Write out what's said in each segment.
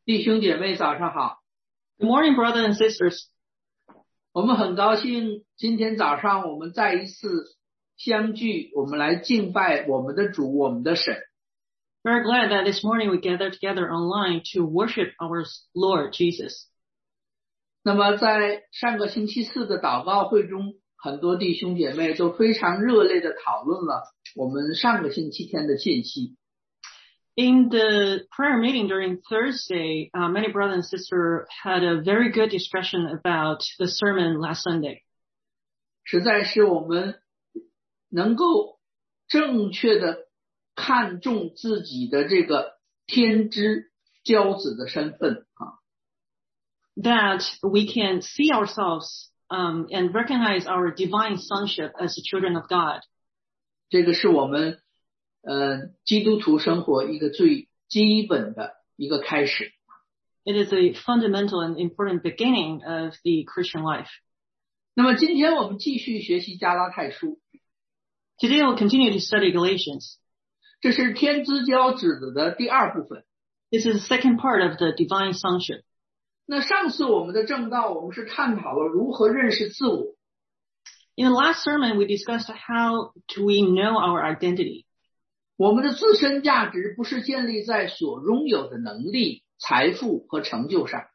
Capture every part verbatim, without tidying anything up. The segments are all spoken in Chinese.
弟兄姐妹早上好。 Good morning, brothers and sisters. 我们很高兴今天早上我们再一次相聚，我们来敬拜我们的主，我们的神。 Very glad that this morning we gather together online to worship our Lord Jesus. 那么在上个星期四的祷告会中，很多弟兄姐妹都非常热烈地讨论了我们上个星期天的信息。 In the prayer meeting during Thursday, uh, many brothers and sisters had a very good discussion about the sermon last Sunday. 实在是我们能够正确地看重自己的这个天之骄子的身份啊。 That we can see ourselves um, and recognize our divine sonship as the children of God. 这个是我们呃基督徒生活一个最基本的一个开始。 It is a fundamental and important beginning of the Christian life. 那么今天我们继续学习加拉太书。 Today we'll continue to study Galatians. 这是天之骄子的第二部分。 This is the second part of the divine sonship. 那上次我们的正道，我们是探讨了如何认识自我。 In the last sermon, we discussed how do we know our identity. 我们的自身价值不是建立在所拥有的能力、财富和成就上。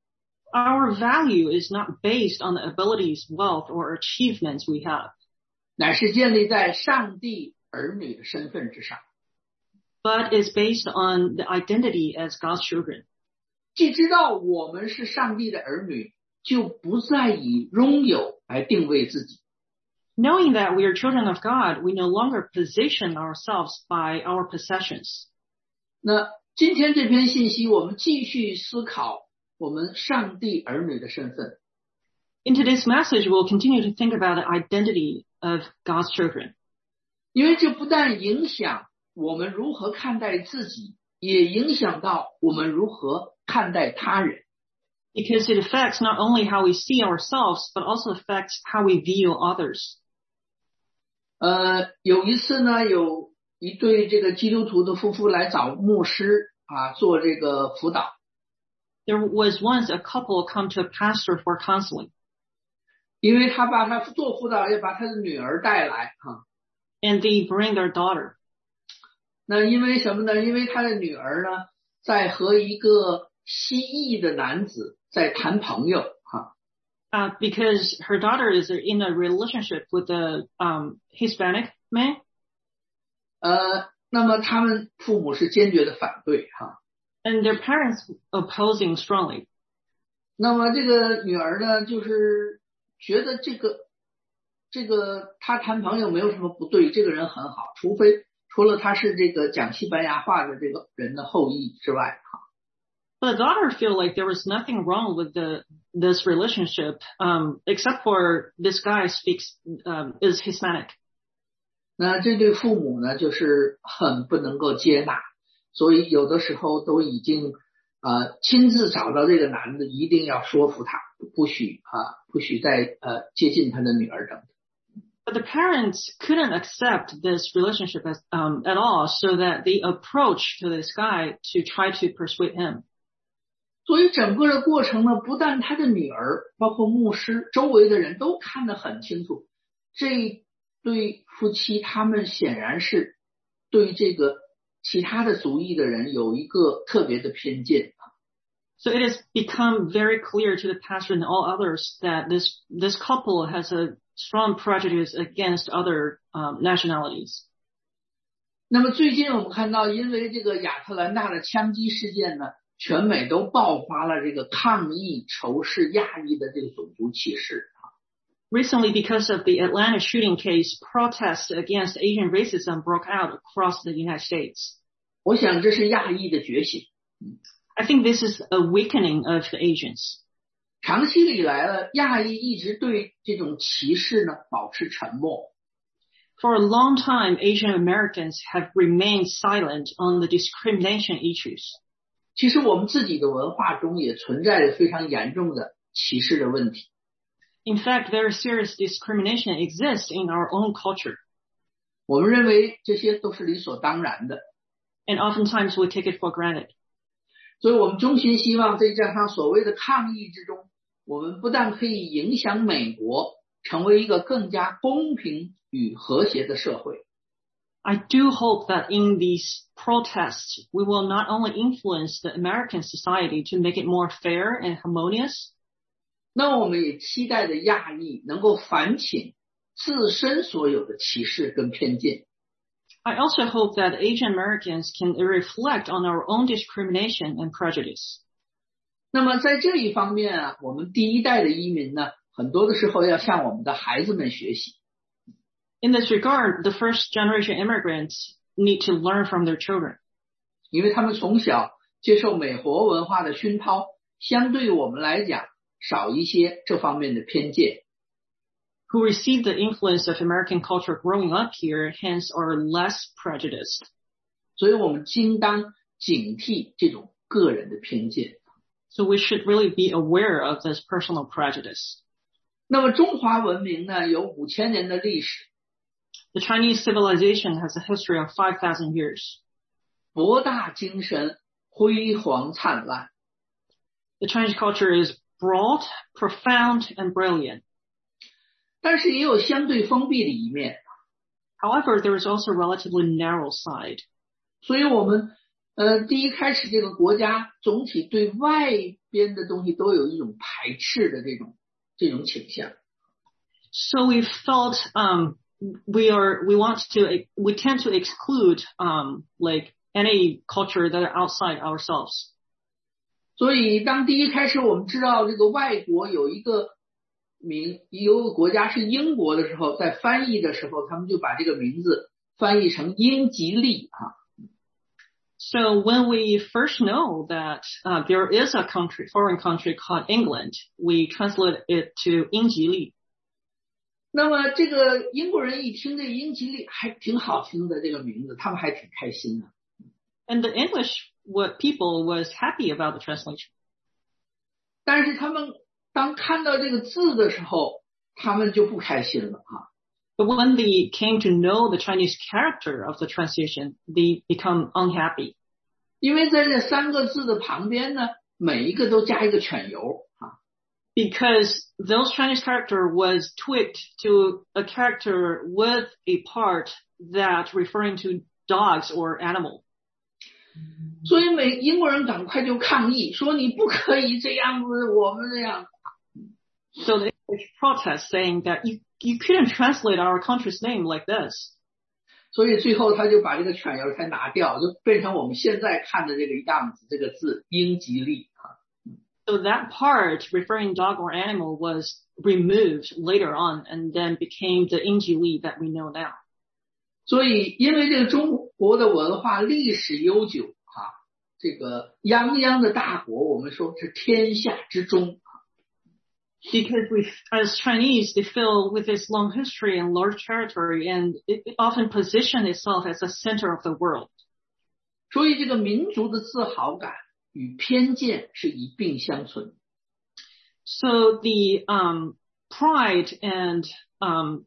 Our value is not based on the abilities, wealth, or achievements we have, 乃是建立在上帝儿女的身份之上。 but is based on the identity as God's children. 既知道我们是上帝的儿女，就不再以拥有来定位自己。 Knowing that we are children of God, we no longer position ourselves by our possessions. 那今天这篇信息，我们继续思考我们上帝儿女的身份。 In today's message, we'll continue to think about the identity of God's children. 因为这不但影响我们如何看待自己，也影响到我们如何看待他人。 Because it affects not only how we see ourselves, but also affects how we view others. 呃，有一次呢，有一对这个基督徒的夫妇来找牧师啊，做这个辅导。 There was once a couple come to a pastor for counseling. 因为他把他做辅导，也把他的女儿带来哈。 And they bring their daughter. 那因为什么呢？因为他的女儿呢，在和一个西裔的男子在谈朋友哈。 Uh, because her daughter is in a relationship with a um, Hispanic man. 呃，那么他们父母是坚决的反对哈。 And their parents opposing strongly. 那么这个女儿呢，就是觉得这个这个他谈朋友没有什么不对，这个人很好，除非除了他是这个讲西班牙话的这个人的后裔之外哈。 But the daughter feel like there was nothing wrong with the this relationship, um, except for this guy speaks um, is Hispanic. 那这对父母呢，就是很不能够接纳，所以有的时候都已经呃亲自找到这个男的，一定要说服他，不许啊不许再呃接近他的女儿等等。 But the parents couldn't accept this relationship as, um, at all, so that they approached to this guy to try to persuade him. 所以整个的过程呢，不但他的女儿，包括牧师，周围的人都看得很清楚，这对夫妻他们显然是对这个其他的族裔的人有一个特别的偏见。 So it has become very clear to the pastor and all others that this this couple has a strong prejudice against other um, nationalities. 那么最近我们看到，因为这个亚特兰大的枪击事件呢，全美都爆发了这个抗议仇视亚裔的这个种族歧视。 Recently, because of the Atlanta shooting case, protests against Asian racism broke out across the United States. 我想这是亚裔的觉醒。 I think this is a weakening of the Asians. 长期以来呢，亚裔一直对这种歧视呢保持沉默。 For a long time, Asian Americans have remained silent on the discrimination issues. 其实我们自己的文化中也存在着非常严重的歧视的问题。 In fact, very serious discrimination exists in our own culture. 我们认为这些都是理所当然的。 And oftentimes we take it for granted. 所以我们衷心希望在这场所谓的抗议之中，我们不但可以影响美国成为一个更加公平与和谐的社会。 I do hope that in these protests, we will not only influence the American society to make it more fair and harmonious. 那我们也期待着亚裔能够反省自身所有的歧视跟偏见。 I also hope that Asian Americans can reflect on our own discrimination and prejudice. 那么在这一方面啊，我们第一代的移民呢，很多的时候要向我们的孩子们学习。 In this regard, the first generation immigrants need to learn from their children. 因为他们从小接受美国文化的熏陶，相对我们来讲少一些这方面的偏见。 Who received the influence of American culture growing up here, hence are less prejudiced. 所以我们应当警惕这种个人的偏见。 So we should really be aware of this personal prejudice. 那么中华文明呢，有五千年的历史。 The Chinese civilization has a history of five thousand years. 博大精深，辉煌灿烂。 The Chinese culture is broad, profound, and brilliant. 但是也有相对封闭的一面。 However, there is also a relatively narrow side. 所以我们呃，第一开始这个国家总体对外边的东西都有一种排斥的这种这种倾向。 So we felt um, we are we want to we tend to exclude um, like any culture that are outside ourselves. 所以当第一开始我们知道这个外国有一个名有一个国家是英国的时候，在翻译的时候，他们就把这个名字翻译成英吉利啊。 So when we first know that uh, there is a country, foreign country called England, we translate it to 英吉利。 那么这个英国人一听这英吉利还挺好听的这个名字，他们还挺开心的。 And the English what people was happy about the translation. 但是他们当看到这个字的时候，他们就不开心了啊。 But when they came to know the Chinese character of the translation, they become unhappy. 因为在这三个字的旁边呢，每一个都加一个犬油啊。 Because those Chinese character was tweaked to a character with a part that referring to dogs or animal. 所以美英国人赶快就抗议，说你不可以这样子，我们这样。 So the English protest saying that you you couldn't translate our country's name like this. 所以最后他就把这个犬油才拿掉，就变成我们现在看的这个样子，这个字英吉利啊。 So that part referring dog or animal was removed later on and then became the 英吉利 that we know now. 所以因为这个中国的文化历史悠久啊，这个泱泱的大国，我们说是天下之中。 Because we, as Chinese, they fill with this long history and large territory, and it, it often position itself as the center of the world. 所以这个民族的自豪感与偏见是一并相存。 So the um, pride and um,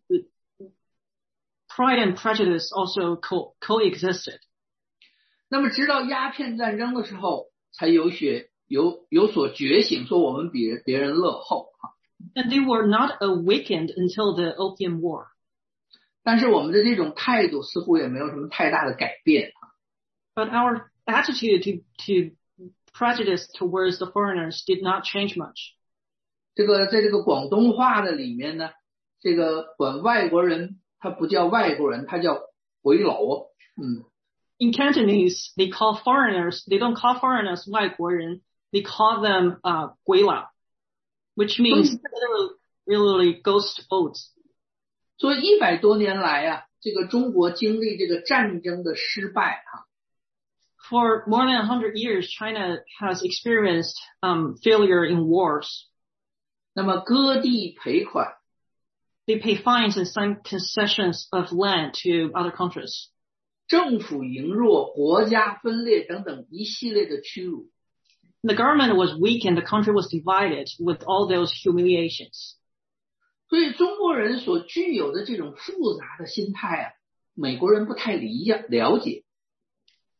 pride and prejudice also co coexisted. 那么直到鸦片战争的时候，才有血有有所觉醒，说我们比别人落后。 And they were not awakened until the Opium War. 但是我们的这种态度似乎也没有什么太大的改变。 But our attitude to to prejudice towards the foreigners did not change much. 这个在这个广东话的里面呢，这个管外国人他不叫外国人，他叫鬼佬。嗯。 In Cantonese, they call foreigners, they don't call foreigners 外国人, they call them uh, 鬼佬, which means literally, literally ghost boats. 所以一百多年来啊，这个中国经历这个战争的失败啊。 For more than a hundred years, China has experienced um, failure in wars. 那么割地赔款。 They pay fines and sign concessions of land to other countries. 政府羸弱，国家分裂等等一系列的屈辱。 The government was weak and the country was divided with all those humiliations. 所以中国人所具有的这种复杂的心态啊，美国人不太理了解。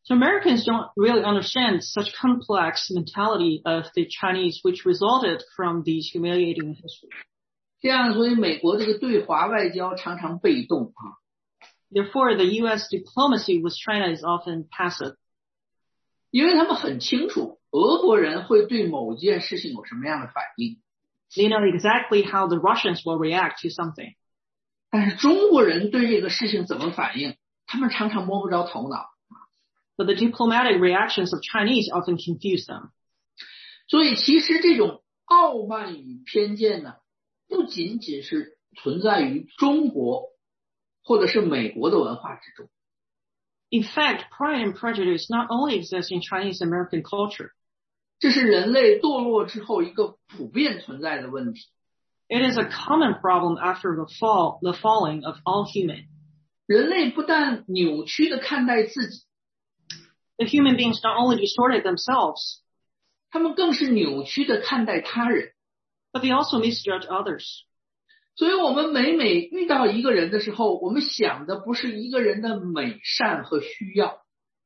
So Americans don't really understand such complex mentality of the Chinese, which resulted from these humiliating history. 这样，所以美国这个对华外交常常被动啊。 Therefore, the U S diplomacy with China is often passive. 因为他们很清楚俄国人会对某件事情有什么样的反应。 They know exactly how the Russians will react to something. 但是中国人对这个事情怎么反应，他们常常摸不着头脑。 But the diplomatic reactions of Chinese often confuse them. 所以其实这种傲慢与偏见呢，不仅仅是存在于中国或者是美国的文化之中。 In fact, pride and prejudice not only exist in Chinese American culture. 这是人类堕落之后一个普遍存在的问题。 It is a common problem after the fall, the falling of all human. 人类不但扭曲地看待自己， The human beings not only distorted themselves, 他们更是扭曲地看待他人。 but they also misjudge others. 所以我们每每遇到一个人的时候，我们想的不是一个人的美善和需要。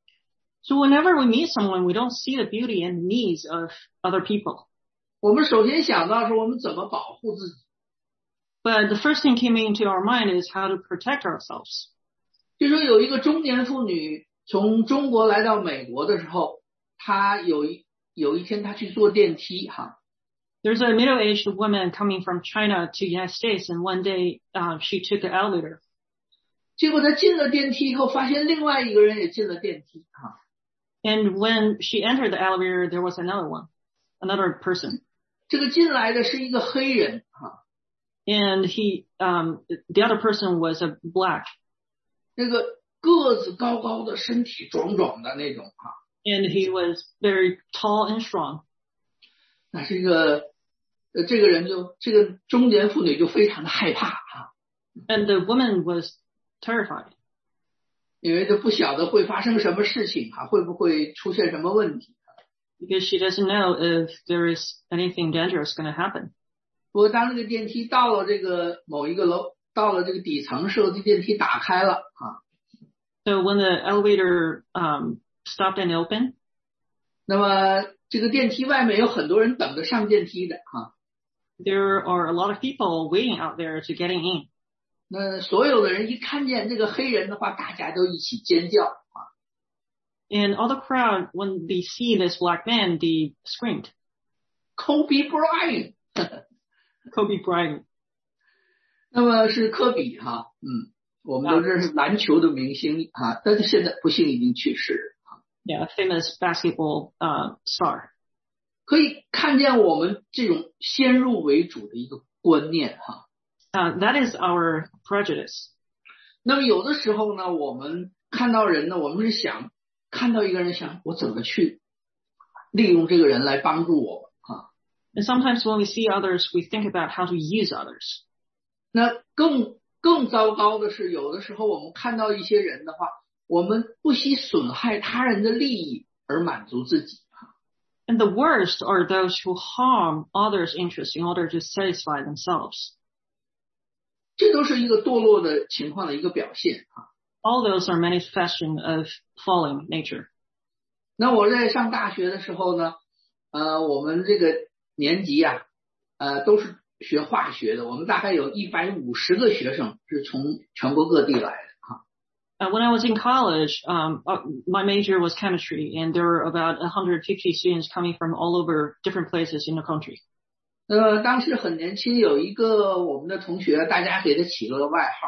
So whenever we meet someone, we don't see the beauty and needs of other people. 我们首先想到是我们怎么保护自己。 But the first thing came into our mind is how to protect ourselves. 就说有一个中年妇女从中国来到美国的时候，她有一有一天她去坐电梯哈。 There's a middle-aged woman coming from China to the United States, and one day uh, she took the elevator. 结果她进了电梯以后，发现另外一个人也进了电梯哈。 And when she entered the elevator, there was another one, another person. 这个进来的是一个黑人哈。 And he, um, the other person was a black. 那个个子高高的，身体壮壮的那种哈。 And he was very tall and strong. 那这个呃，这个人就这个中年妇女就非常的害怕啊。 And the woman was terrified. 因为就不晓得会发生什么事情啊，会不会出现什么问题。 Because she doesn't know if there is anything dangerous going to happen. 不过当这个电梯到了这个某一个楼，到了这个底层时候，这电梯打开了啊。 So when the elevator um, stopped and opened, 那么这个电梯外面有很多人等着上电梯的啊。 there are a lot of people waiting out there to getting in. 那所有的人一看见这个黑人的话，大家都一起尖叫啊。 And all the crowd, when they see this black man, they screamed. Kobe Bryant. Kobe Bryant. 那么是科比哈，嗯，我们都知道是篮球的明星啊，但是现在不幸已经去世了。 Yeah, a famous basketball uh, star. 可以看见我们这种先入为主的一个观念哈。 Uh, that is our prejudice. 那么有的时候呢，我们看到人呢，我们是想看到一个人想我怎么去利用这个人来帮助我们啊。 And sometimes when we see others, we think about how to use others. 那更更糟糕的是，有的时候我们看到一些人的话，我们不惜损害他人的利益而满足自己。 And the worst are those who harm others' interests in order to satisfy themselves. 这都是一个堕落的情况的一个表现啊。 All those are manifestation of falling nature. 那我在上大学的时候呢，呃，我们这个年级啊，呃，都是学化学的，我们大概有一百五十个学生是从全国各地来的啊。 Uh, when I was in college, um, uh, my major was chemistry, and there were about one hundred fifty students coming from all over different places in the country. 呃，当时很年轻，有一个我们的同学，大家给他起了个外号。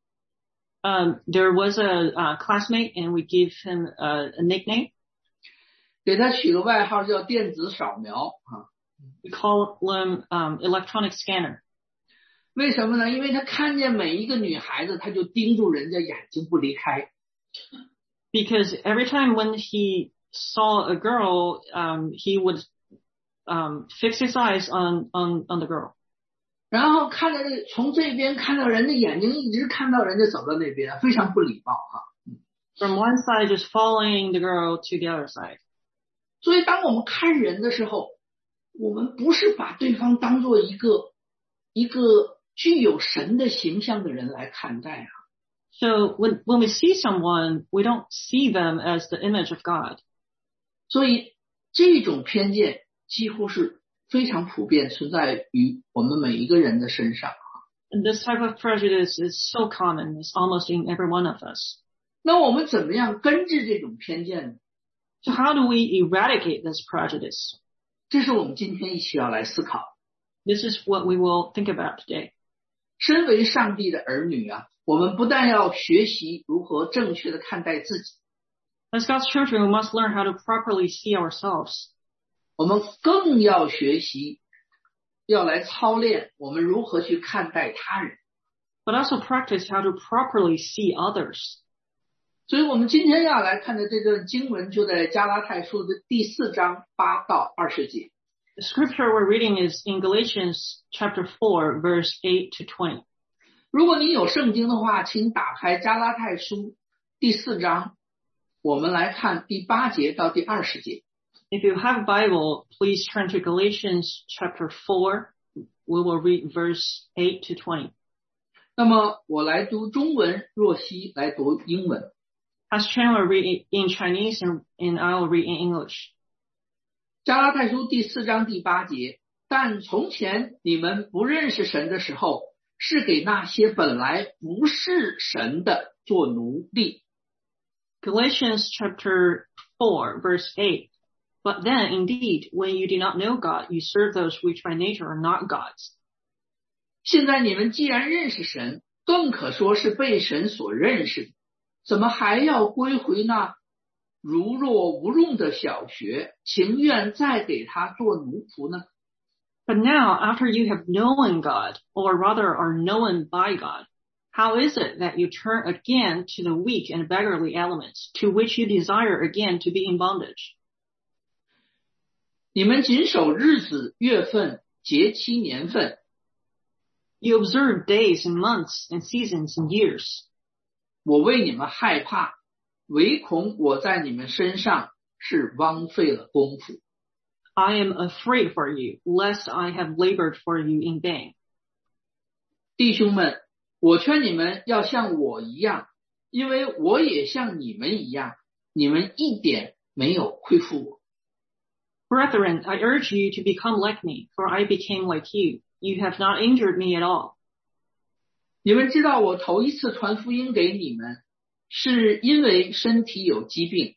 Um, there was a uh, classmate, and we gave him a, a nickname. 给他取个外号叫电子扫描啊。 We call them um, electronic scanner. 为什么呢？因为他看见每一个女孩子，他就盯住人家眼睛不离开。 Because every time when he saw a girl, um, he would um, fix his eyes on, on, on the girl. 然后看着这从这边看到人的眼睛，一直看到人家走到那边，非常不礼貌哈。 From one side, just following the girl to the other side. 所以，当我们看人的时候，我们不是把对方当做一个一个具有神的形象的人来看待啊。 So when, when we see someone, we don't see them as the image of God. 所以这种偏见几乎是非常普遍存在于我们每一个人的身上。 And this type of prejudice is so common. It's almost in every one of us. 那我们怎么样根治这种偏见呢？ So how do we eradicate this prejudice? 这是我们今天一起要来思考。 This is what we will think about today. 身为上帝的儿女啊，我们不但要学习如何正确的看待自己， As God's children, we must learn how to properly see ourselves. 我们更要学习，要来操练我们如何去看待他人。 But also practice how to properly see others. 所以我们今天要来看的这段经文就在加拉太书的第四章八到二十节。 The scripture we're reading is in Galatians chapter four, verse eight to twenty. 如果你有圣经的话，请打开加拉太书第四章，我们来看第八节到第二十节。 If you have a Bible, please turn to Galatians chapter four. We will read verse eight to twenty. 那么我来读中文，若曦来读英文。 As Chandler read in Chinese and, and I will read in English. 加拉太书第四章第八节，但从前你们不认识神的时候，是给那些本来不是神的做奴隶。 Galatians chapter four, verse eight. But then, indeed, when you did not know God, you serve those which by nature are not God's. 现在你们既然认识神，更可说是被神所认识的，怎么还要归回那如若无用的小学，情愿再给他做奴仆呢？ But now, after you have known God, or rather are known by God, how is it that you turn again to the weak and beggarly elements, to which you desire again to be in bondage? 你们谨守日子、月份、节期、年份， You observe days and months and seasons and years. 我为你们害怕，唯恐我在你们身上是枉费了功夫。 I am afraid for you, lest I have labored for you in vain. 弟兄们，我劝你们要像我一样，因为我也像你们一样，你们一点没有亏负我。 Brethren, I urge you to become like me, for I became like you. You have not injured me at all. 你们知道我头一次传福音给你们，是因为身体有疾病。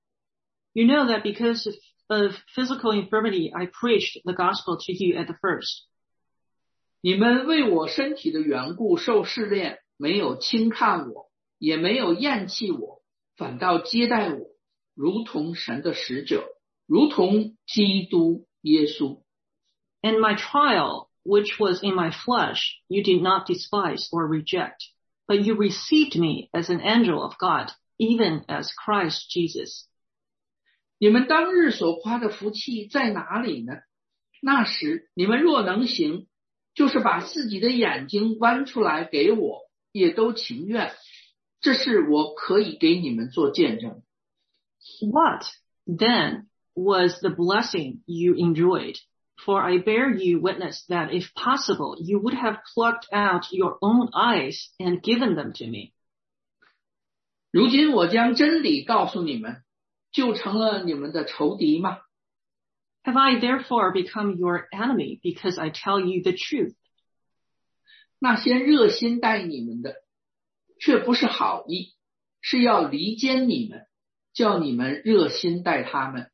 You know that because of, of physical infirmity, I preached the gospel to you at the first. 你们为我身体的缘故受试炼，没有轻看我，也没有厌弃我，反倒接待我，如同神的使者，如同基督耶稣。 And my trial, which was in my flesh, you did not despise or reject, but you received me as an angel of God, even as Christ Jesus. 你们当日所夸的福气在哪里呢？那时你们若能行，就是把自己的眼睛剜出来给我，也都情愿。这是我可以给你们做见证。 What, then, was the blessing you enjoyed? For I bear you witness that if possible, you would have plucked out your own eyes and given them to me. 如今我将真理告诉你们，就成了你们的仇敌吗？ Have I therefore become your enemy because I tell you the truth? 那些热心待你们的，却不是好意，是要离间你们，叫你们热心待他们。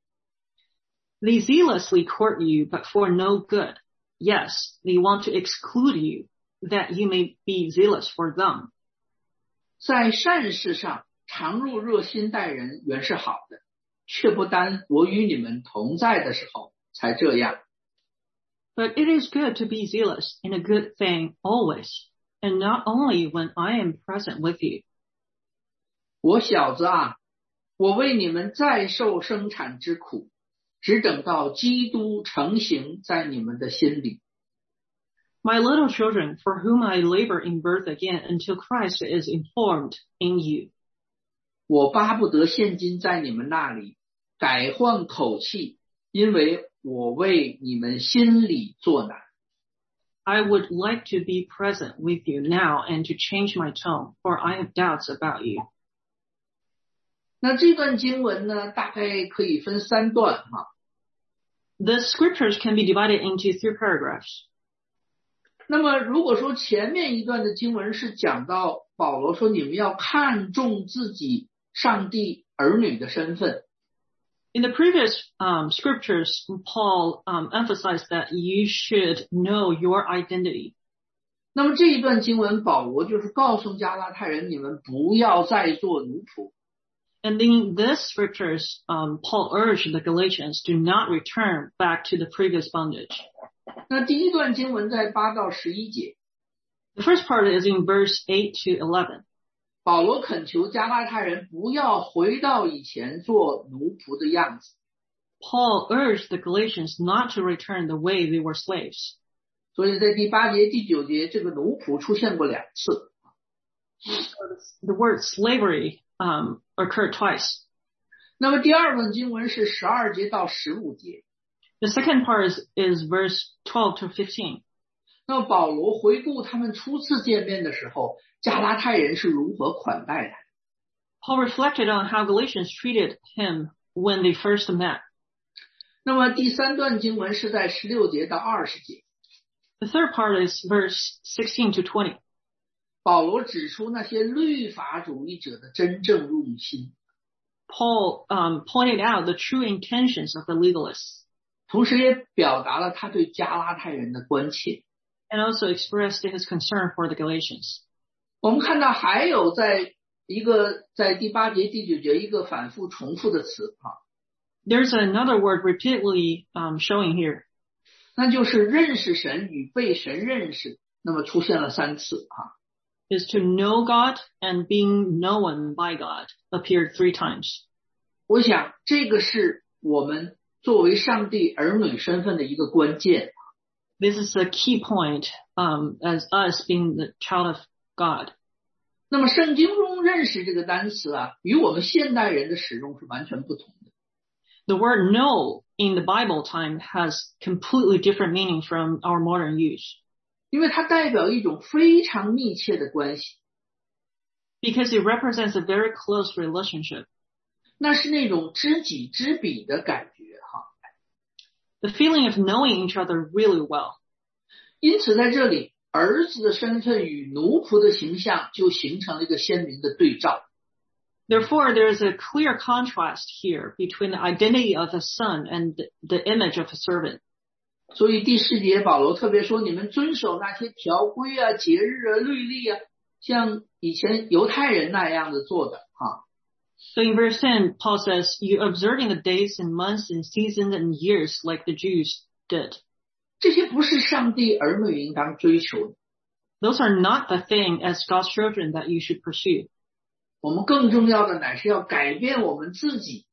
They zealously court you, but for no good. Yes, they want to exclude you, that you may be zealous for them. 在善事上常入热心待人原是好的，却不单我与你们同在的时候才这样。 But it is good to be zealous in a good thing always, and not only when I am present with you. 我小子啊，我为你们再受生产之苦，只等到基督成形在你们的心里。 My little children, for whom I labor in birth again until Christ is informed in you. 我巴不得现今在你们那里改换口气，因为我为你们心里作难。 I would like to be present with you now and to change my tone, for I have doubts about you. 那这段经文呢，大概可以分三段哈。 The scriptures can be divided into three paragraphs. 那么如果说前面一段的经文是讲到保罗说你们要看重自己上帝儿女的身份。 In the previous um, scriptures, Paul um, emphasized that you should know your identity. 那么这一段经文，保罗就是告诉加拉太人，你们不要再做奴仆。 And in these scriptures, um, Paul urged the Galatians to not return back to the previous bondage. 那第一段经文在八到十一节。 The first part is in verse eight to eleven. 保罗恳求加拉太人不要回到以前做奴仆的样子。 Paul urged the Galatians not to return the way they were slaves. 所以在第八节、第九节，这个奴仆出现过两次。 The word slavery um, occurred twice. 那么第二段经文是十二节到十五节。 The second part is, is verse twelve to fifteen. 那么保罗回顾他们初次见面的时候，加拉太人是如何款待他。 Paul reflected on how Galatians treated him when they first met. 那么第三段经文是在十六节到二十节。 The third part is verse sixteen to twenty. 保罗指出那些律法主义者的真正用心。 Paul um, pointed out the true intentions of the legalists. 同时也表达了他对加拉太人的关切。 And also expressed his concern for the Galatians. 我们看到还有在一个在第八节、第九节一个反复重复的词啊。 There's another word repeatedly um, showing here. 那就是认识神与被神认识，那么出现了三次啊。 Is to know God and being known by God appeared three times. 我想这个是我们作为上帝儿女身份的一个关键。 This is a key point um, as us being the child of God. 那么圣经中认识这个单词啊，与我们现代人的使用是完全不同的。 The word know in the Bible time has completely different meaning from our modern use. 因为它代表一种非常密切的关系。 Because it represents a very close relationship. 那是那种知己知彼的感觉哈。 The feeling of knowing each other really well. 因此在这里，儿子的身份与奴仆的形象就形成了一个鲜明的对照。 Therefore, there is a clear contrast here between the identity of a son and the image of a servant. 所以第四节保罗特别说，你们遵守那些条规啊、节日啊、律例啊，像以前犹太人那样子做的啊。 So in verse ten, Paul says, you observing the days and months and seasons and years like the Jews did. 这些不是上帝儿女应当追求的。 Those are not the thing as God's children that you should pursue. 我们更重要的乃是要改变我们自己。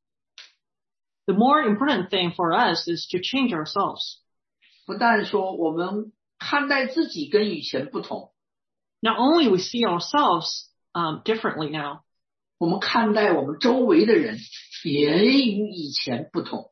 The more important thing for us is to change ourselves. 不但说我们看待自己跟以前不同。 Not only we see ourselves um, differently now. 我们看待我们周围的人也与以前不同。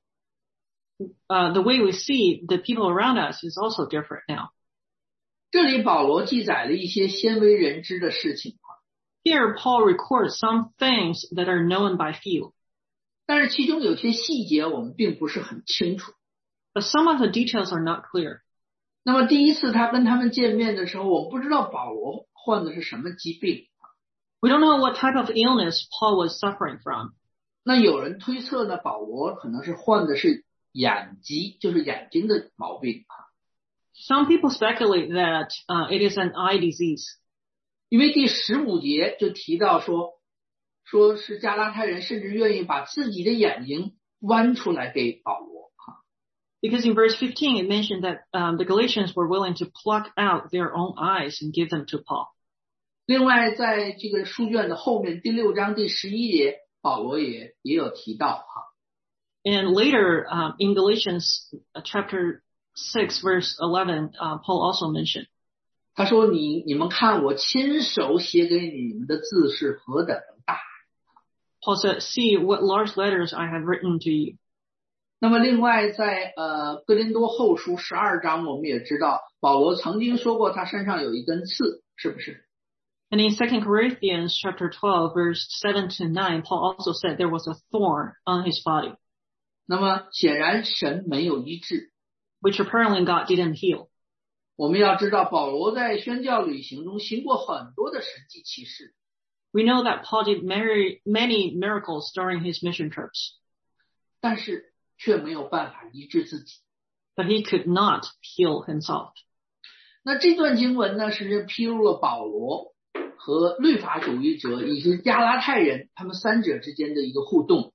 Uh, the way we see the people around us is also different now. 这里保罗记载了一些鲜为人知的事情。 Here, Paul records some things that are known by few. 但是其中有些细节我们并不是很清楚。 But some of the details are not clear. 那么第一次他跟他们见面的时候，我们不知道保罗患的是什么疾病。 We don't know what type of illness Paul was suffering from. 那有人推测呢，保罗可能是患的是眼疾，就是眼睛的毛病。 Some people speculate that uh, it is an eye disease. 因为第十五节就提到说，说是加拉太人甚至愿意把自己的眼睛剜出来给保罗。 Because in verse fifteen it mentioned that um, the Galatians were willing to pluck out their own eyes and give them to Paul. 另外在这个书卷的后面第六章第十一节，保罗也也有提到哈。 And later um, in Galatians uh, chapter six verse eleven, uh, Paul also mentioned. 他说你你们看我亲手写给你们的字是何等的大。 Paul said, see what large letters I have written to you. 那么另外在呃哥林多后书十二章，我们也知道保罗曾经说过他身上有一根刺，是不是？ And in Second Corinthians chapter twelve, verse seven to nine, Paul also said there was a thorn on his body. 那么显然神没有医治， which apparently God didn't heal. 我们要知道保罗在宣教旅行中行过很多的神迹奇事， We know that Paul did many, many miracles during his mission trips, 但是却没有办法医治自己。 but he could not heal himself. 那这段经文呢，实际上披露了保罗和律法主义者以及加拉太人他们三者之间的一个互动。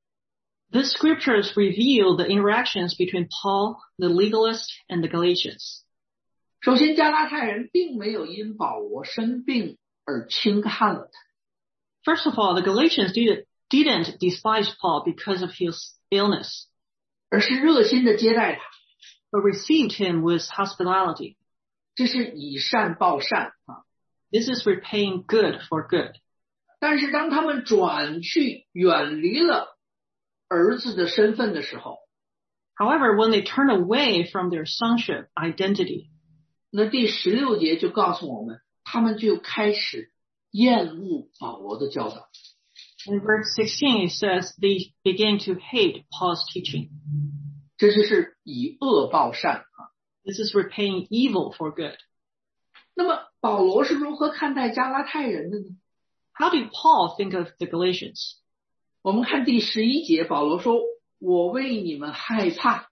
The scriptures reveal the interactions between Paul, the legalist, and the Galatians. 首先加拉太人并没有因保罗生病而轻看了他， First of all, the Galatians did, didn't despise Paul because of his illness, 而是热心的接待他， but received him with hospitality. 这是以善报善啊。 This is repaying good for good. 但是当他们转去远离了儿子的身份的时候， However, when they turn away from their sonship identity, 那第十六节就告诉我们，他们就开始厌恶保罗的教导。 in verse sixteen it says they began to hate Paul's teaching. 这就是以恶报善啊。 This is repaying evil for good. 那么保罗是如何看待加拉太人的呢？ How did Paul think of the Galatians? 我们看第十一节，保罗说：“我为你们害怕。”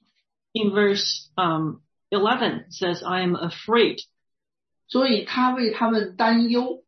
In verse um, eleven it says, I am afraid. 所以他为他们担忧。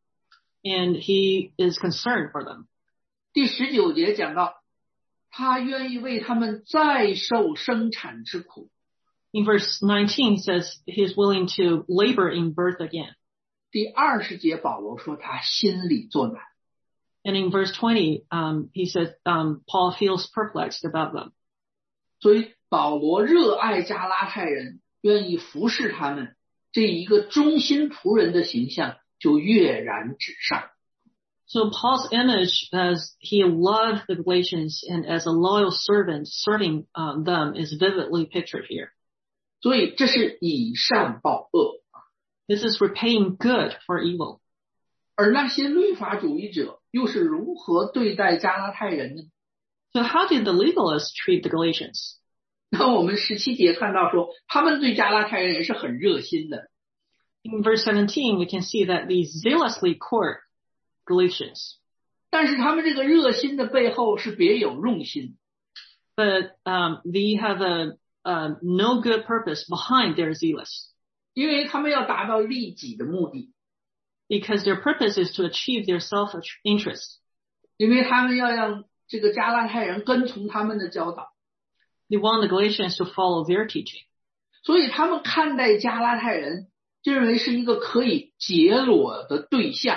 And he is concerned for them. 第十九节讲到，他愿意为他们再受生产之苦。 In verse nineteen it says he is willing to labor in birth again. 第二十节保罗说他心里作难。 And in verse twenty, um, he says um, Paul feels perplexed about them. 所以保罗热爱加拉太人，愿意服侍他们，这一个忠心仆人的形象就跃然纸上。 So Paul's image as he loved the Galatians and as a loyal servant serving um, them is vividly pictured here. 所以这是以善报恶。 This is repaying good for evil. 而那些律法主义者又是如何对待加拉太人呢？ So how did the legalists treat the Galatians? 那我们十七节看到说，他们对加拉太人也是很热心的。 In verse seventeen, we can see that they zealously court Galatians. 但是他们这个热心的背后是别有用心， But um, they have a, a no good purpose behind their zealous, 因为他们要达到利己的目的， because their purpose is to achieve their self-interest. 因为他们要让这个加拉太人跟从他们的教导， They want the Galatians to follow their teaching. 所以他们看待加拉太人就认为是一个可以结裸的对象。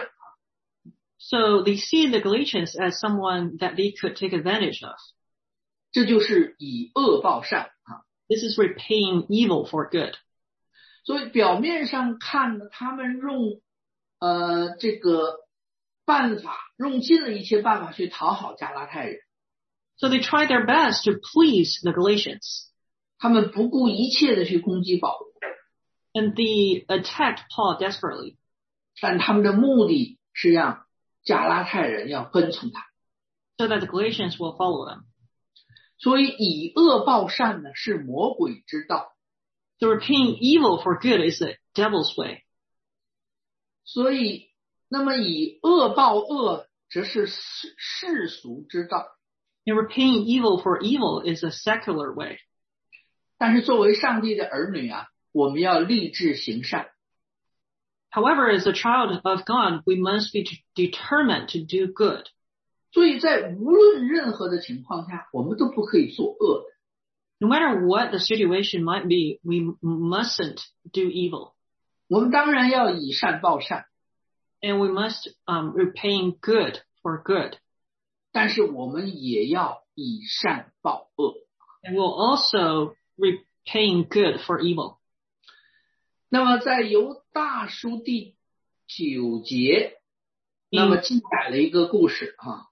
So they see the Galatians as someone that they could take advantage of. 这就是以恶报善啊。 This is repaying evil for good. 所以表面上看呢，他们用呃这个办法，用尽了一切办法去讨好加拉太人， So they tried their best to please the Galatians. 他们不顾一切的去攻击保罗， And they attacked Paul desperately. 但他们的目的是让加拉太人要跟从他。 So that the Galatians will follow them. 所以以恶报善呢，是魔鬼之道。 So repaying evil for good is the devil's way. 所以，那么以恶报恶，则是世世俗之道。 And repaying evil for evil is a secular way. 但是作为上帝的儿女啊，我们要立志行善。 However, as a child of God, we must be determined to do good. 所以在无论任何的情况下，我们都不可以作恶的。 No matter what the situation might be, we mustn't do evil. 我们当然要以善报善， And we must um, repaying good for good. 但是我们也要以善报恶。 And we'll also repaying good for evil. 那么在犹大书第九节，那么记载了一个故事啊。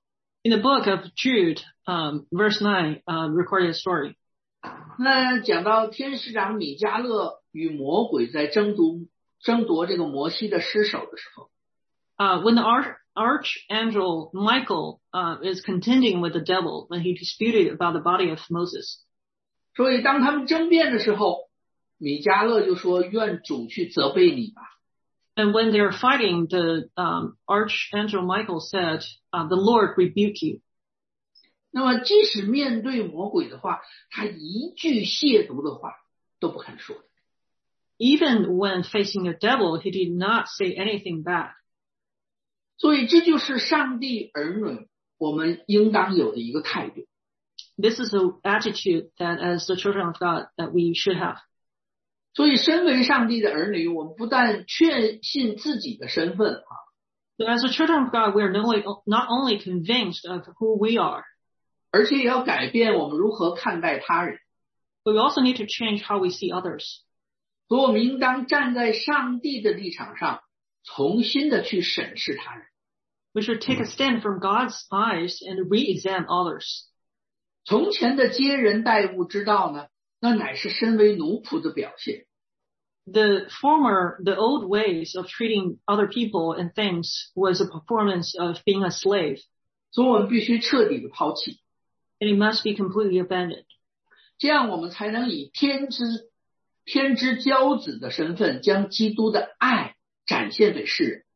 In the book of Jude, um, verse nine, uh, recorded a story. 那讲到天使长米迦勒与魔鬼在争夺争夺这个摩西的尸首的时候， Uh, when the arch, archangel Michael, uh, is contending with the devil when he disputed about the body of Moses. 所以当他们争辩的时候，米迦勒就说：“愿主去责备你吧。” And when they were fighting, the um, archangel Michael said, uh, "The Lord rebuke you." 那么，即使面对魔鬼的话，他一句亵渎的话都不肯说。 Even when facing the devil, he did not say anything bad. 所以，这就是上帝儿女我们应当有的一个态度。 This is an attitude that, as the children of God, that we should have. 所以，身为上帝的儿女，我们不但确信自己的身份啊， So as the children of God, we are not only, not only convinced of who we are, 而且也要改变我们如何看待他人。 but we also need to change how we see others. 所以，我们应当站在上帝的立场上，重新的去审视他人。 We should take a stand from God's eyes and re-examine others. 从前的接人待物之道呢，那乃是身为奴仆的表现。 The former, the old ways of treating other people and things was a performance of being a slave. 所以我们必须彻底的抛弃， And it must be completely abandoned. 这样我们才能以天之天之骄子的身份，将基督的爱展现给世人。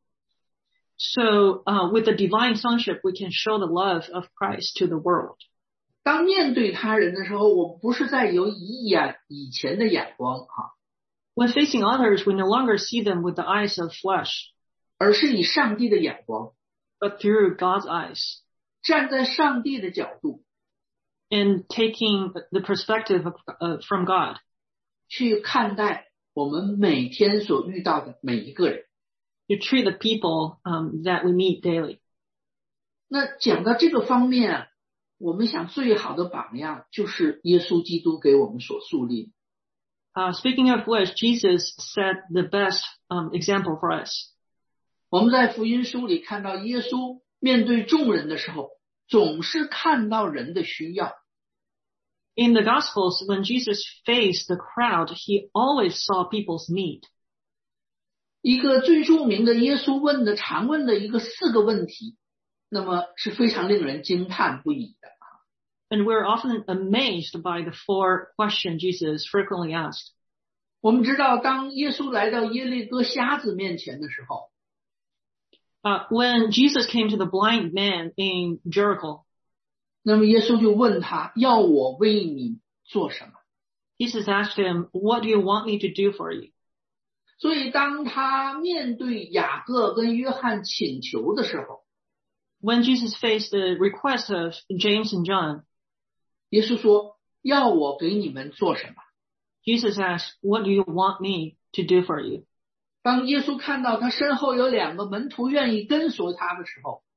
So, uh, with the divine sonship, we can show the love of Christ to the world. 当面对他人的时候，我们不是在有以眼以前的眼光哈， When facing others, we no longer see them with the eyes of flesh, 而是以上帝的眼光， but through God's eyes, 站在上帝的角度 and taking the perspective of, uh, from God, 去看待我们每天所遇到的每一个人。 to treat the people um, that we meet daily. 那讲到这个方面，我们想最好的榜样就是耶稣基督给我们所树立。 Uh, speaking of which, Jesus set the best um, example for us. 我们在福音书里看到耶稣面对众人的时候，总是看到人的需要。 In the Gospels, when Jesus faced the crowd, he always saw people's need. 一个最著名的耶稣问的常问的一个四个问题，那么是非常令人惊叹不已的。 And we're often amazed by the four questions Jesus frequently asked. 我们知道，当耶稣来到耶利哥瞎子面前的时候， Uh, when Jesus came to the blind man in Jericho, 那么耶稣就问他：“要我为你做什么？” Jesus asked him, "What do you want me to do for you?" 所以，当他面对雅各跟约翰请求的时候， When Jesus faced the request of James and John, 耶稣说：“要我给你们做什么？” Jesus asked, "What do you want me to do for you?" 当耶稣看到他身后有两个门徒愿意跟随他的时候，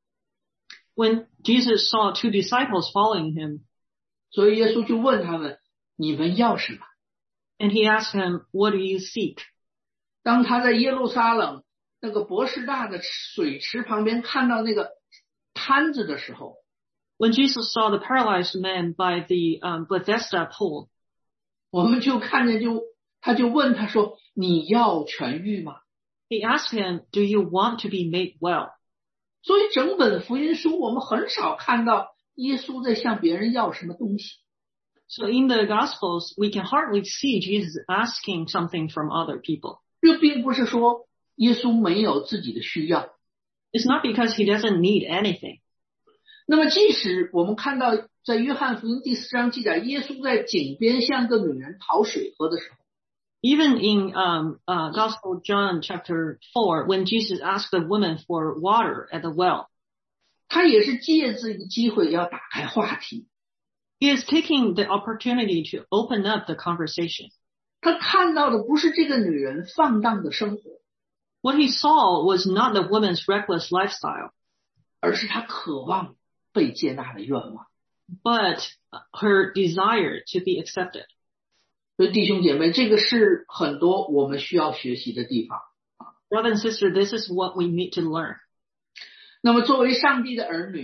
When Jesus saw two disciples following him, 所以耶稣就问他们：“你们要什么？” and he asked him, "What do you seek?" 当他在耶路撒冷那个博士大的水池旁边看到那个摊子的时候， When Jesus saw the paralyzed man by the um, Bethesda pool, 我们就看见就他就问他说：“你要痊愈吗？” he asked him, "Do you want to be made well?" 所以整本福音书我们很少看到耶稣在向别人要什么东西。 So in the Gospels, we can hardly see Jesus asking something from other people. 这并不是说耶稣没有自己的需要。 It's not because he doesn't need anything. 那么即使我们看到在约翰福音第四章记载，耶稣在井边向个女人讨水喝的时候， Even in um, uh, Gospel John chapter four, when Jesus asked the woman for water at the well, 他也是借这个机会要打开话题。 he is taking the opportunity to open up the conversation. 他看到的不是这个女人放荡的生活， What he saw was not the woman's reckless lifestyle, 而是他渴望被接纳的愿望。 but her desire to be accepted. 所以弟兄姐妹，这个是很多我们需要学习的地方。 Brother and sister, this is what we need to learn. 那么作为上帝的儿女啊，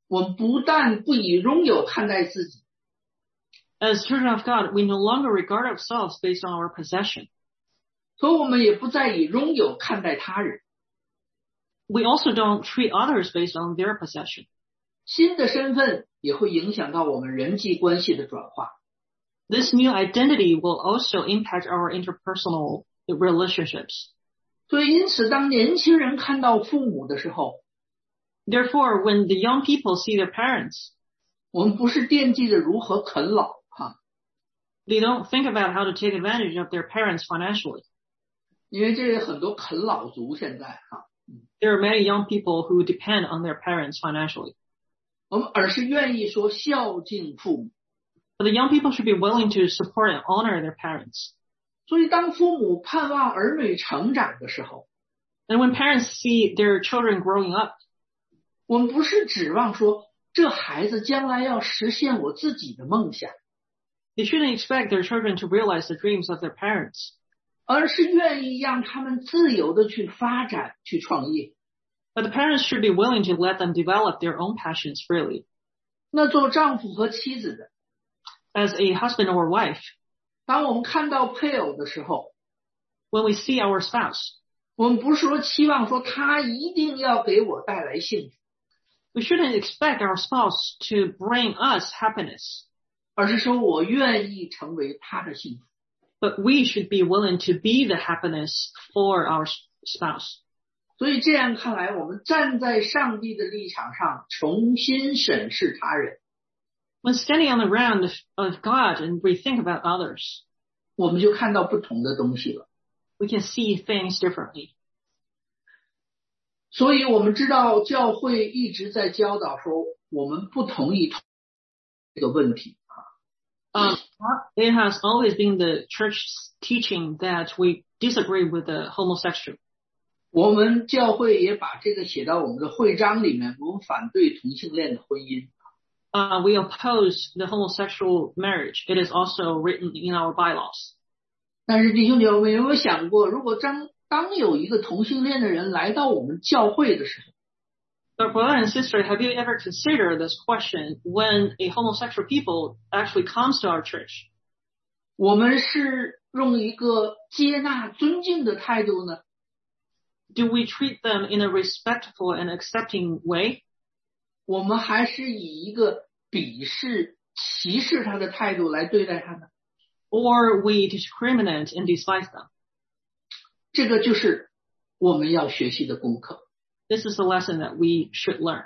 我们不但不以拥有看待自己， As children of God, we no longer regard ourselves based on our possession. 所以我们也不再以拥有看待他人。 We also don't treat others based on their possession. 新的身份也会影响到我们人际关系的转化。 This new identity will also impact our interpersonal relationships. 所以因此当年轻人看到父母的时候， Therefore, when the young people see their parents, 我们不是惦记着如何啃老哈， they don't think about how to take advantage of their parents financially. 因为这很多啃老族现在哈， There are many young people who depend on their parents financially. 我们而是愿意说孝敬父母。 But the young people should be willing to support and honor their parents. 所以当父母盼望儿女成长的时候， And when parents see their children growing up, 我们不是指望说这孩子将来要实现我自己的梦想， they shouldn't expect their children to realize the dreams of their parents, 而是愿意让他们自由的去发展去创业。 but the parents should be willing to let them develop their own passions freely. 那做丈夫和妻子的， As a husband or wife, 当我们看到配偶的时候， when we see our spouse, 我们不是说期望说他一定要给我带来幸福， we shouldn't expect our spouse to bring us happiness, 而是说我愿意成为他的幸福。 but we should be willing to be the happiness for our spouse. 所以这样看来，我们站在上帝的立场上重新审视他人， When standing on the ground of, of God and we think about others, 我们就看到不同的东西了。 we can see things differently. 所以我们知道教会一直在教导说，我们不同意这个问题。 Um, it has always been the church's teaching that we disagree with the homosexual. 我们教会也把这个写到我们的会章里面，我们反对同性恋的婚姻。 Uh, we oppose the homosexual marriage. It is also written in our bylaws. 但是弟兄姐妹有没有想过，如果当当有一个同性恋的人来到我们教会的时候， But brother and sister, have you ever considered this question when a homosexual people actually comes to our church? 我们是用一个接纳尊敬的态度呢， Do we treat them in a respectful and accepting way? 我们还是以一个鄙视歧视他的态度来对待他呢？ Or we discriminate and despise them? 这个就是我们要学习的功课。 This is the lesson that we should learn.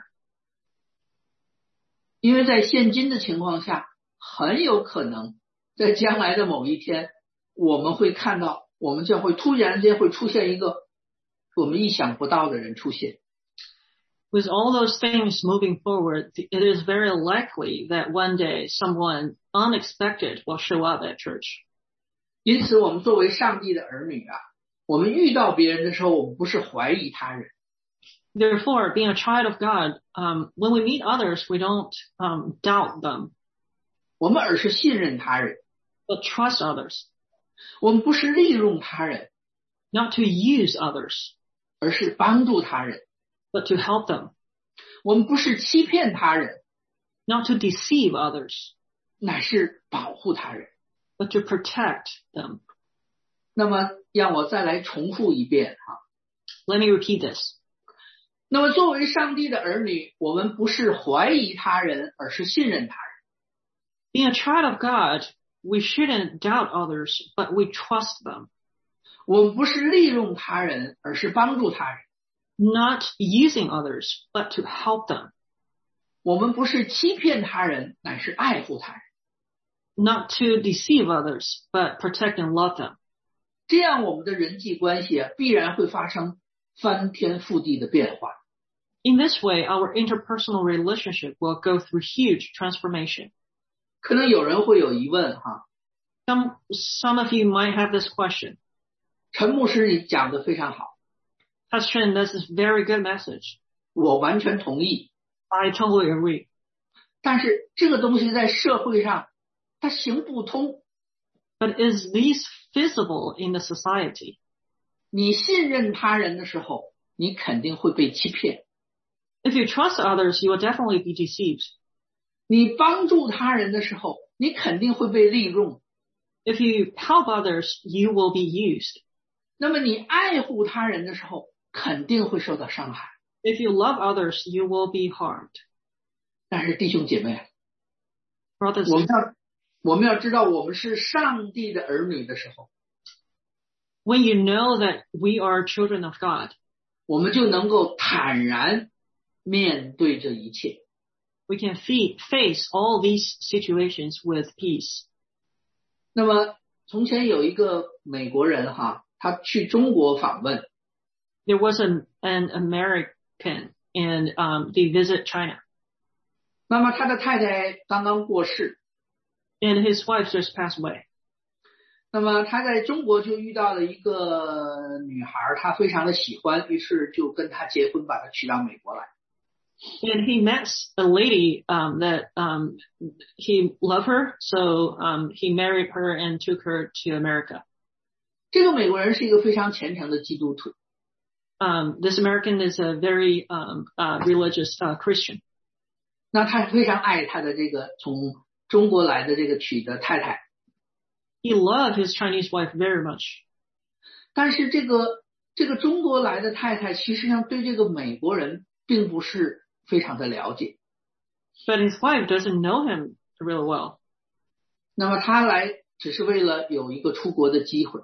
因为在现今的情况下，很有可能在将来的某一天，我们会看到我们教会突然间会出现一个我们意想不到的人出现。 With all those things moving forward, it is very likely that one day someone unexpected will show up at church. 因此我们作为上帝的儿女啊，我们遇到别人的时候，我们不是怀疑他人， Therefore, being a child of God, um, when we meet others, we don't um, doubt them, 我们而是信任他人， but trust others. 我们不是利用他人， Not to use others, 而是帮助他人， but to help them. 我们不是欺骗他人， Not to deceive others, 乃是保护他人。 but to protect them. 那么让我再来重复一遍哈。 Let me repeat this. 那么作为上帝的儿女，我们不是怀疑他人，而是信任他人。 Being a child of God, we shouldn't doubt others, but we trust them. 我们不是利用他人，而是帮助他人。 Not using others, but to help them. 我们不是欺骗他人，乃是爱护他人。 Not to deceive others, but protect and love them. 这样我们的人际关系啊，必然会发生翻天覆地的变化。 In this way, our interpersonal relationship will go through huge transformation. 可能有人会有疑问哈， Some, some of you might have this question. 陈牧师你讲得非常好， Pastor Chen, this is a very good message. 我完全同意。 I totally agree. 但是这个东西在社会上它行不通。 But is this feasible in the society? 你信任他人的时候，你肯定会被欺骗。 If you trust others, you will definitely be deceived. 你帮助他人的时候，你肯定会被利用。 If you help others, you will be used. 那么你爱护他人的时候，肯定会受到伤害。 If you love others, you will be harmed. 但是弟兄姐妹， Brothers, 我们要我们要知道，我们是上帝的儿女的时候， when you know that we are children of God, 我们就能够坦然面对这一切。 we can fe- face all these situations with peace. 那么从前有一个美国人哈，他去中国访问， There was an, an American and um, they visit China. 那么他的太太刚刚过世， And his wife just passed away. 那么他在中国就遇到了一个女孩，他非常的喜欢，于是就跟她结婚，把她娶到美国来。 And he met a lady um, that um, he loved her, so um, he married her and took her to America. 这个美国人是一个非常虔诚的基督徒， Um, this American is a very um, uh, religious uh, Christian. 那他非常爱他的这个从中国来的这个娶的太太， He loved his Chinese wife very much. 但是这个这个中国来的太太，其实上对这个美国人并不是非常的了解。 But his wife doesn't know him really well. 那么他来只是为了有一个出国的机会。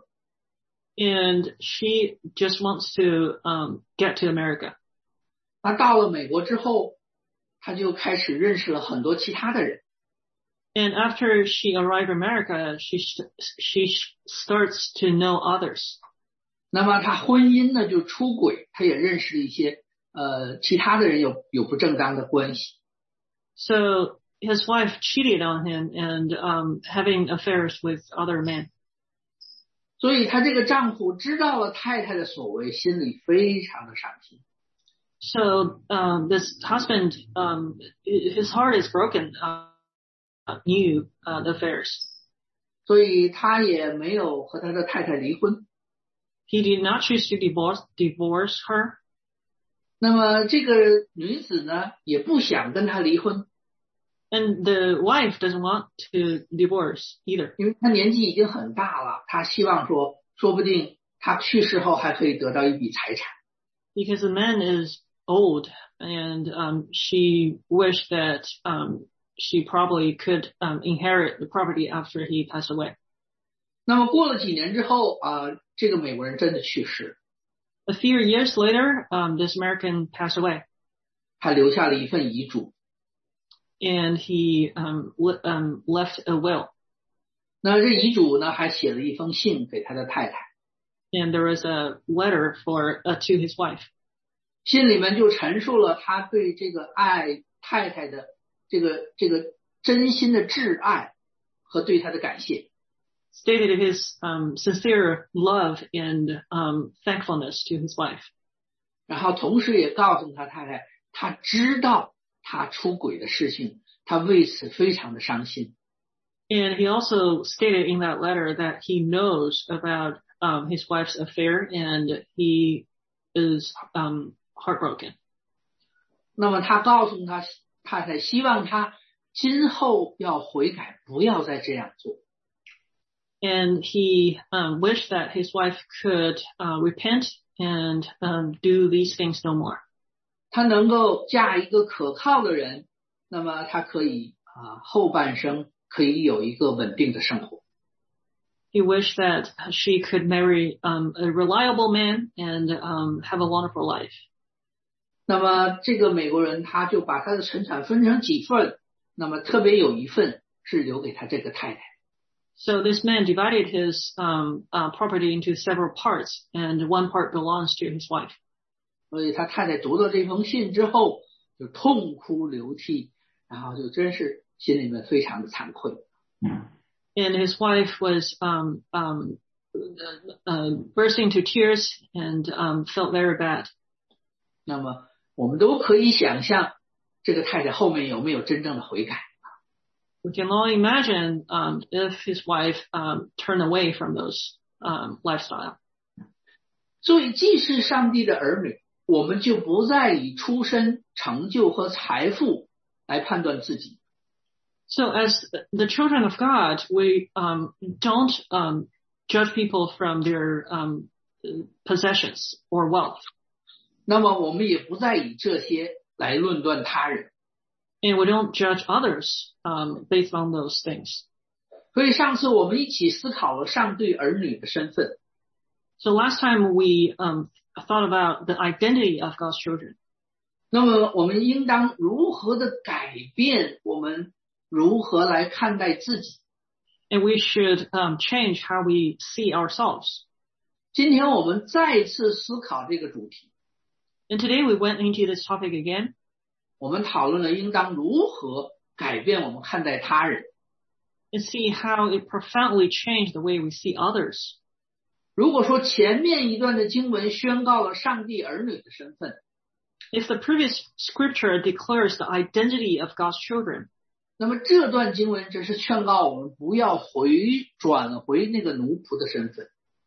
And she just wants to um, get to America. 他到了美国之后，他就开始认识了很多其他的人。 And after she arrived in America, she she starts to know others. 那么他婚姻呢就出轨，他也认识了一些呃其他的人有有不正当的关系。 So his wife cheated on him and um, having affairs with other men. 所以他这个丈夫知道了太太的所为，心里非常的伤心。 So um, this husband, um, his heart is broken. Uh, knew uh, the affairs. 所以他也没有和他的太太离婚。 He did not choose to divorce divorce her. 那么这个女子呢，也不想跟他离婚， And the wife doesn't want to divorce either. 因为她年纪已经很大了，她希望说，说不定她去世后还可以得到一笔财产。 Because the man is old and um, she wished that um, she probably could um, inherit the property after he passed away. 那么过了几年之后啊、呃，这个美国人真的去世， A few years later, um, this American passed away. 他留下了一份遗嘱。 And he um, le- um, left a will. 那这遗嘱呢，还写了一封信给他的太太， And there was a letter for uh, to his wife. 信里面就陈述了他对这个爱太太的这个这个真心的挚爱和对他的感谢。 Stated his um, sincere love and um, thankfulness to his wife. 然后同时也告诉他太太，他知道他出轨的事情，他为此非常的伤心。 And he also stated in that letter that he knows about um, his wife's affair and he is um, heartbroken. 那么他告诉他太太，希望他今后要悔改，不要再这样做。 And he um, wished that his wife could uh, repent and um, do these things no more. 他能够嫁一个可靠的人，那么他可以啊、呃、后半生可以有一个稳定的生活。 He wished that she could marry um, a reliable man and um, have a wonderful life. 那么这个美国人他就把他的财产分成几份，那么特别有一份是留给他这个太太。 So this man divided his um, uh, property into several parts, and one part belongs to his wife. 所以他太太读到这封信之后，就痛哭流涕，然后就真是心里面非常的惭愧。 And his wife was um, um, uh, bursting into tears and um, felt very bad. 那么我们都可以想象，这个太太后面有没有真正的悔改。 We can all imagine um, if his wife um, turned away from those um, lifestyle. 所以既是上帝的儿女，我们就不再以出身成就和财富来判断自己。 So as the children of God, we um, don't um, judge people from their um, possessions or wealth. 那么我们也不再以这些来论断他人。 And we don't judge others um, based on those things. 所以上次我们一起思考了上帝儿女的身份。 So last time we um, thought about the identity of God's children. 那么我们应当如何的改变我们如何来看待自己？ And we should um, change how we see ourselves. 今天我们再次思考这个主题。 And today we went into this topic again. 我们讨论了应当如何改变我们看待他人。 And see how it profoundly changed the way we see others. 如果说前面一段的经文宣告了上帝儿女的身份， If the previous scripture declares the identity of God's children, 那么这段经文只是劝告我们不要回转回那个奴仆的身份。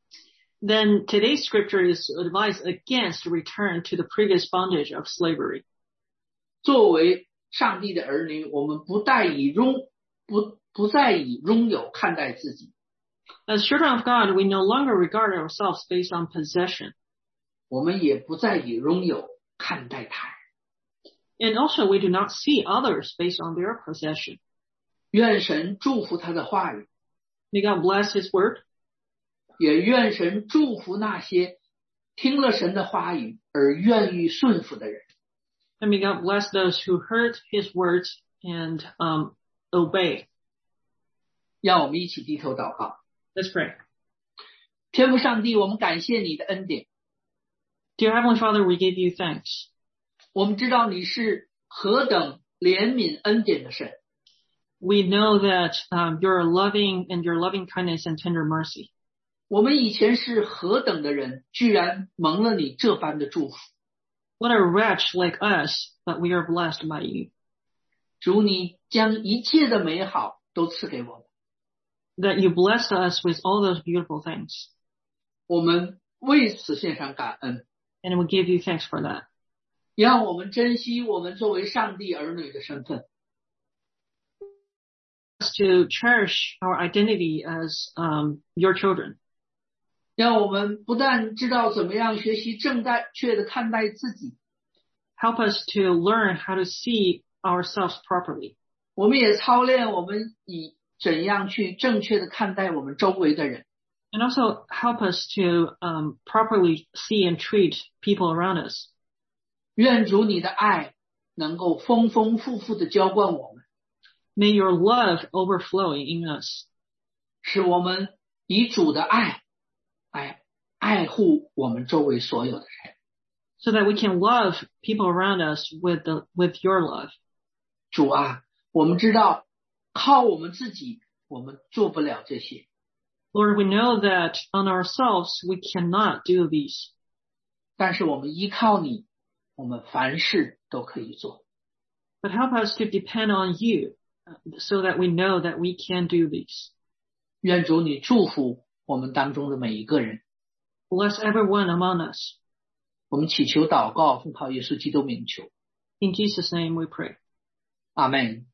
then today's scripture is advised against return to the previous bondage of slavery. 作为上帝的儿女，我们不再以拥不不再以拥有看待自己。 As children of God, we no longer regard ourselves based on possession. 我们也不再以拥有看待他人。 And also we do not see others based on their possession. 愿神祝福他的话语， May God bless his word. 也愿神祝福那些听了神的话语而愿意顺服的人。 And may God bless those who heard his words and um, obey. 让我们一起低头祷告。 Let's pray. 天父上帝，我们感谢你的恩典。 Dear Heavenly Father, we give you thanks. 我们知道你是何等怜悯恩典的神。 We know that um, you're loving and your loving kindness and tender mercy. 我们以前是何等的人，居然蒙了你这般的祝福。 What a wretch like us, but we are blessed by you. 主，你将一切的美好都赐给我们。 That you blessed us with all those beautiful things. 我们为此献上感恩。 And we give you thanks for that. 让我们珍惜我们作为上帝儿女的身份。 To cherish our identity as um, your children. 让我们不但知道怎么样学习正确的看待自己， Help us to learn how to see ourselves properly. 我们也操练我们以怎样去正确的看待我们周围的人。 And also help us to um, properly see and treat people around us. 愿主你的爱能够丰丰富富的浇灌我们， May your love overflow in us. 使我们以主的爱来爱护我们周围所有的人。 So that we can love people around us with the, with your love. 主啊，我们知道靠我们自己我们做不了这些， Lord, we know that on ourselves we cannot do these. 但是我们依靠你，我们凡事都可以做。 But help us to depend on you so that we know that we can do these. 愿主你祝福我们当中的每一个人。 Bless everyone among us. 我们祈求祷告，奉靠耶稣基督名求。 In Jesus' name we pray. 阿们。